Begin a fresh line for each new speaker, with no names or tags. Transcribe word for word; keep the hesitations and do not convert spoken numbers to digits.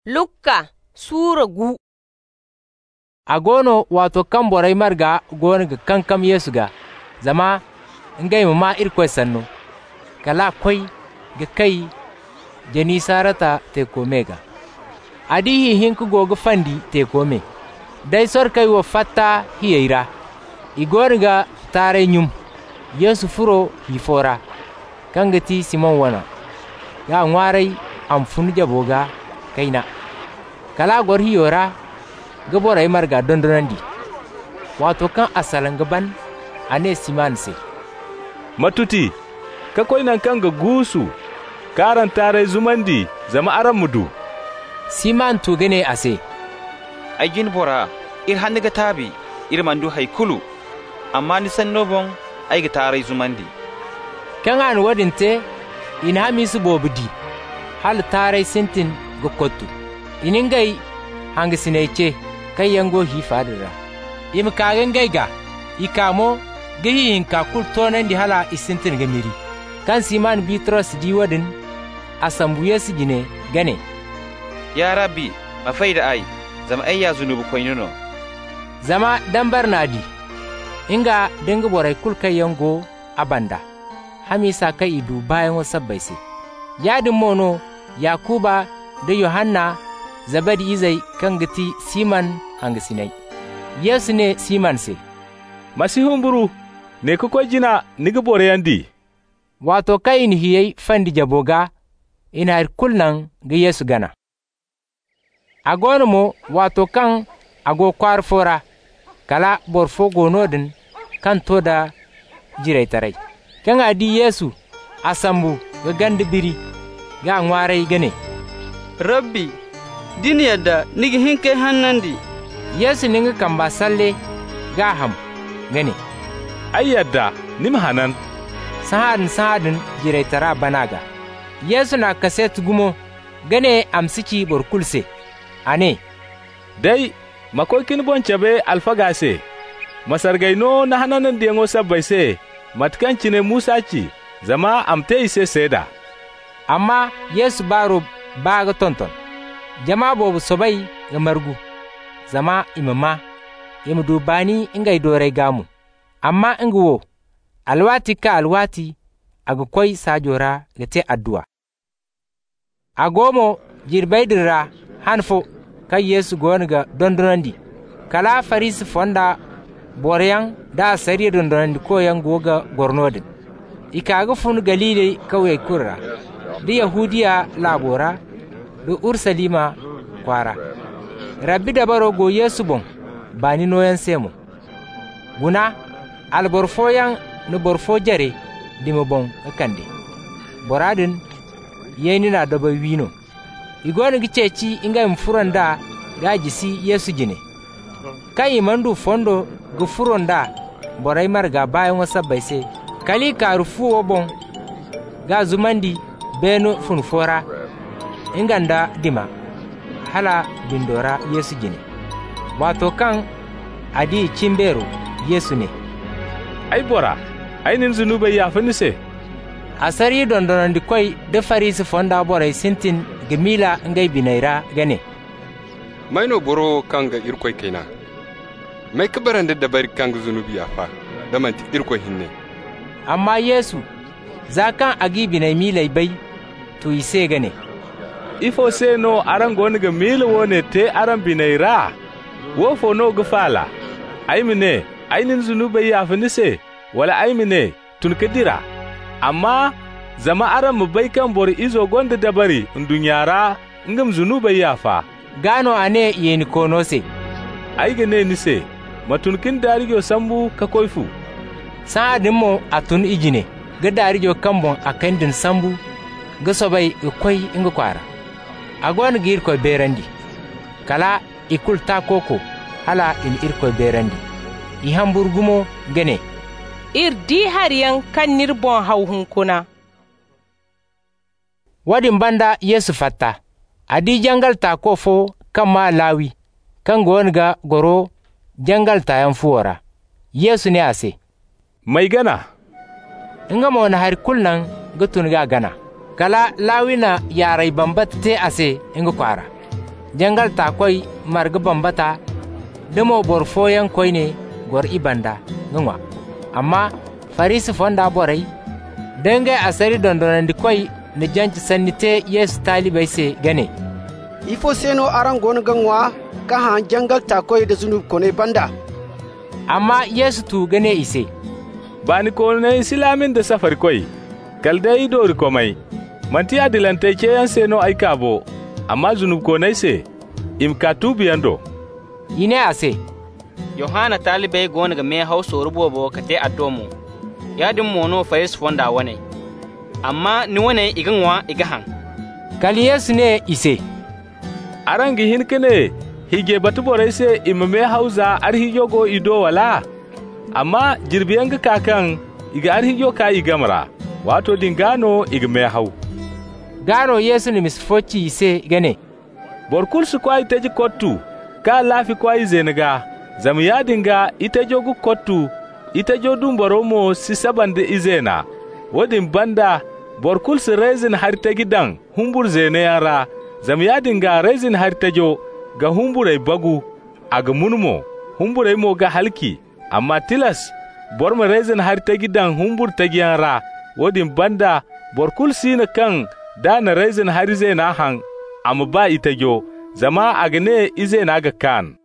Lukka Sura gu a gono wato kan borai marga gona ga kankam Yesu ga zama ngai ma irko sanno kala koi ga kai jani sarata te komega adihi hinku gogo fandi te kome dai sor kai wo fatta hiyeira igor ga tare nyum Yesu furo hifora kangati Simon wana ya ngwarai am funu jaboga kaina kala gor hiyora gaborai marga dondonandi wato kan asalan gaban ane Siman se
matuti ka koinan kan ga gusu karan tare zumandi zama aran mudu
Siman to gane ase
agin bora ir hanniga tabi ir mandu haikulu amma ni sannobon ai ga tare zumandi
kan an wadinte ina hamisu bobudi hal tare sintin gokottu iningai hangisinece kai yango hi fadira im kagen gaiga ikamo gehi hinka kultonan di hala isintin gamiri kan Siman Bitros di wadin asambuye sigine gane
ya rabbi mafaida ai zama ai ya zunubu koinuno
zama dambar nadi inga dinga borai kulkai yango abanda hamisa kai idu bayan wasabbaise yadin mono Yakuba da Yohanna Zabadi izai kangati Siman hangisinai Yesu ne Siman se
masihun buru ne kuko jina niga bore yandi
wato kai ni hiyai fandi jaboga ina har kulnan ga Yesu gana agono mo wato kan ago kwar fora kala borfo gonodin kan toda jirai tarai kan adi Yesu asambu ga gandi biri ga ngwarai gane
Rabbi dini yadda nigi hinke hannandi
Yesu ninga kamba salle ga ham gane
ai yadda nim hanan
sahadin sahadin jirai tara banaga Yesu na kaset gumo gane amsiki borkulse ane
dai makokin boncabe alfagase masargaino na hananan dengo sabbaise matkanci ne Musa ci zama amte ise seda
amma Yesu baro baga tonton jama bobu sobai ga margu zama imama imu dubani ingai dore gamu amma inguwo alwati ka alwati aga koi sajora ga te addu'a agomo jirbaidira hanfo kai Yesu gonga dondonandi kala farisi fonda boreyan da sari dondonandi ko yan goga gornodin ikaga fun galile kawai kurra da yahudiya labora da ursalima kwara rabbi da baro go Yesu bon bani noyan semo guna alborfoyan no borfo jare dimo bon akande boradin yeni na doba wino igoni giceci inga mfuranda gajisi Yesu jine kai mandu fondo go furonda borai marga bayan wasa baise kali karufu obon ga zumandi beno funfora inganda dima hala bindora Yesu jine wato kan adi cimbero Yesu ne
ai bora ainin zunubai ya finise
asari dondonandi koi da farisi fonda borai sintin gemila ngai binaira gane
maino boro kanga irkoi kaina mai kabaran da dabar kanga zunubi ya fa da manti irkoi hinne
amma Yesu zakan agi binai milai bai to ise gane
ifo se no aran goni ga mil wone te aran binaira wo fo no gufala ai mine ainin zunubai ya finise wala ai mine tun kadira amma zama aran mu bai kan bor izo gonda dabari ndunyara ngam zunubai ya fa
gano ane yeni konose
ai gane ni se matunkin darigo sambu ka koifu
sa'adin mo atun ijine ga darigo kambon akandin sambu ga sobai ikoi inga kwara agwan gir ko berandi kala ikulta koko hala in irko berandi i hamburgumo gane
ir di hariyan kan nirbon hauhun kuna
wadin banda Yesu fatta adi jangal ta kofo kan ma lawi kan gonga goro jangal ta yan fuwara Yesu ne ase
mai gana
inga mo na har kulnan gutun ga gana kala lawina yarai bambat te ase inga kwara jangal ta koy marga bambata demo bor foyan koy ne gor ibanda ngwa amma farisi fonda borai dangai asari dondonandi koy ne janci sannite yesu talibai se gane
ifo seno aran gon ganwa ka han jangal ta koy da zunub kone banda
amma yesu tu gane ise
bani ko ne islamin da safar koy kaldai dori komai manti adilante ke yan seno ai kabo amma zunub ko ne se im ka tubiyando
ine ase
yohana talibai gon ga me hauso rubobo kate adomo yadin mono fayes fonda wane amma ni wane iganwa igahan
kali yesu ne ise
arangi hinkene hige batu borai se imame hauza arhiyogo ido wala amma jirbiyanga kakan iga arhiyo ka igamra wato dingano igme hau
gano yesu ni misfoci ise gane
borkul su kwai teji kottu ka lafi kwai zenga zamu ya dinga ita jogu kottu ita jodun boromo si sabande izena wodin banda borkul su rezin har ta gidan humbur zene yara zam ya dinga rezin har ta jo ga humburai bagu a ga munmo humburai mo ga halki amma tilas borma rezin har ta gidan humbur ta giyara wodin banda borkul sina kan dana rezin har zena han amma ba ita jo zama a ga ne izena ga kan